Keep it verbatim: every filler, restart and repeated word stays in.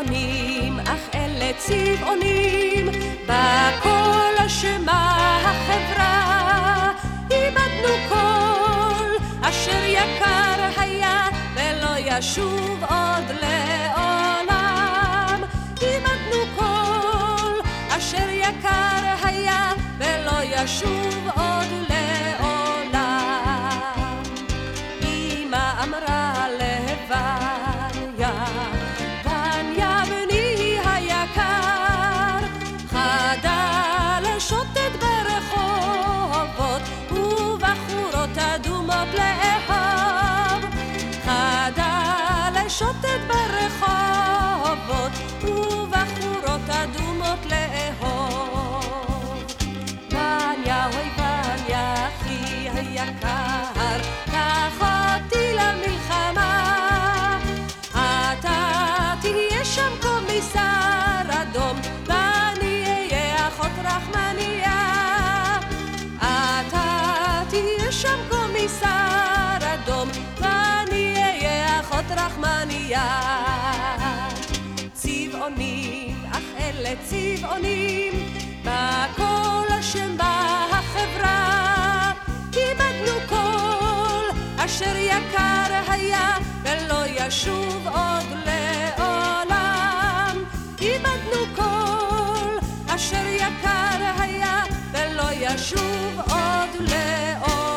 צבעונים, אך אלה צבעונים, בכל אשמה החברה. איבדנו כל אשר יקר היה ולא ישוב עוד לעולם. איבדנו כל אשר יקר היה ולא ישוב עוד לעולם. אמא אמרה לבניה, בניה בני היקר, חדל לשוטט ברחובות ובחורות אדומות לאהוב. חדל לשוטט ברחובות ובחורות אדומות לאהוב. בניה אוי בניה אחי היקר, קח אותי למלחמה. אתה תהיה שם קומיסר אדום ואני אהיה אחות רחמניה. אתה תהיה שם קומיסר אדום ואני אהיה אחות רחמניה. צבעונים, אך אלה צבעונים, בכל אשם בחברה. איבדנו כל אשר יקר היה ולא ישוב עוד לעולם. איבדנו כל אשר יקר היה ולא ישוב עוד לעולם.